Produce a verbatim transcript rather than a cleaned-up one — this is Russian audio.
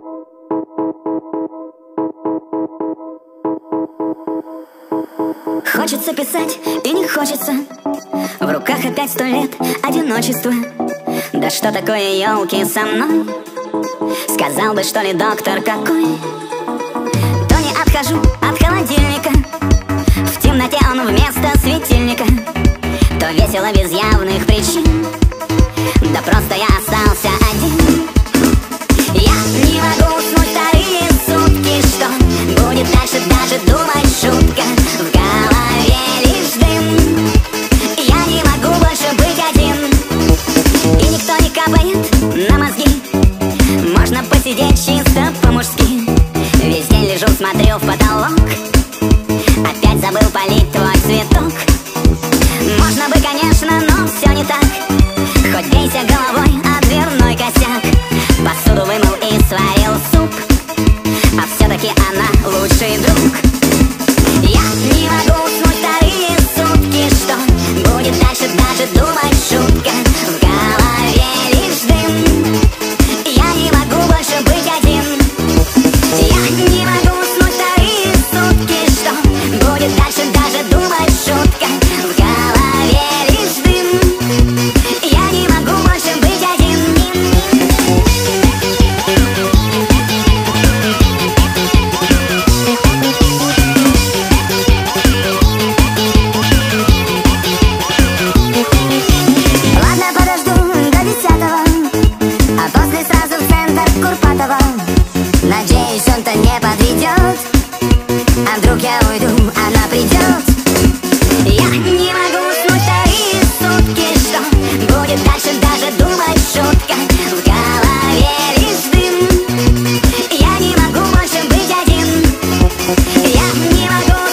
Хочется писать и не хочется. В руках опять сто лет одиночества. Да что такое, елки, со мной? Сказал бы, что ли, доктор какой? То не отхожу от холодильника, в темноте он вместо светильника. То весело без явных причин, да просто я остался один. Я не могу уснуть вторые сутки. Что будет дальше, даже думать шутка. В голове лишь дым. Я не могу больше быть один. И никто не капает на мозги. Можно посидеть чисто по-мужски. Весь день лежу, смотрю в потолок. Опять забыл полить твой цветок. Можно бы, конечно, но все не так. Хоть бейся головой о дверной косяк. Посуду вымыл и сварил суп, а все-таки она лучший друг. Я не могу уснуть вторые сутки. Что будет дальше, даже думать шутка. В голове лишь дым. Я не могу больше быть один. Я не могу уснуть вторые сутки. Что будет дальше, даже думать шутка. В голове лишь дым. Я не могу больше быть один. Ладно, подожду до десятого, а после сразу в центр Курпатова. Надеюсь, он-то не подведет. А вдруг я уйду, она придет. Я не могу уснуть вторые сутки. Что будет дальше, даже думать шутка. В голове лишь дым. Я не могу больше быть один. Я не могу